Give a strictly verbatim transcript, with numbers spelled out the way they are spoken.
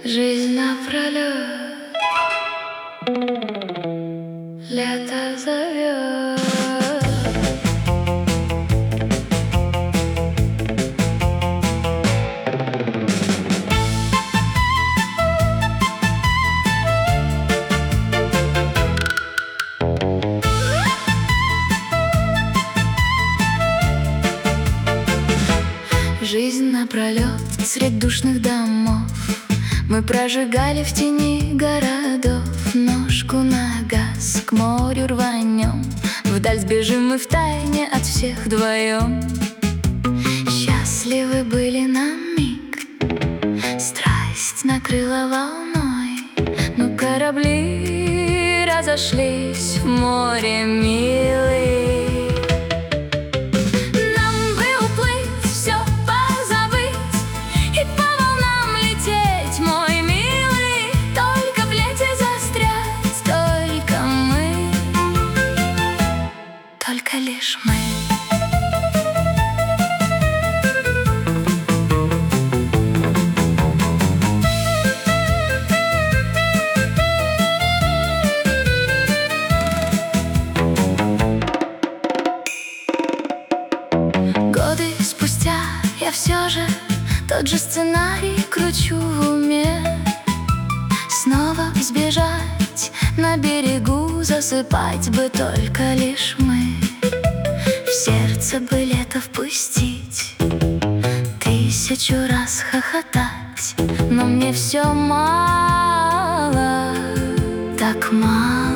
Жизнь напролет, лето зовет. Жизнь напролет средь душных домов мы прожигали в тени городов. Ножку на газ к морю рванем, вдаль сбежим мы втайне от всех вдвоем. Счастливы были на миг, страсть накрыла волной, но корабли разошлись в море, милый. Только лишь мы. Годы спустя я все же тот же сценарий кручу в уме. Снова сбежать на берегу, засыпать бы только лишь мы. В сердце бы лето впустить, тысячу раз хохотать, но мне все мало, так мало.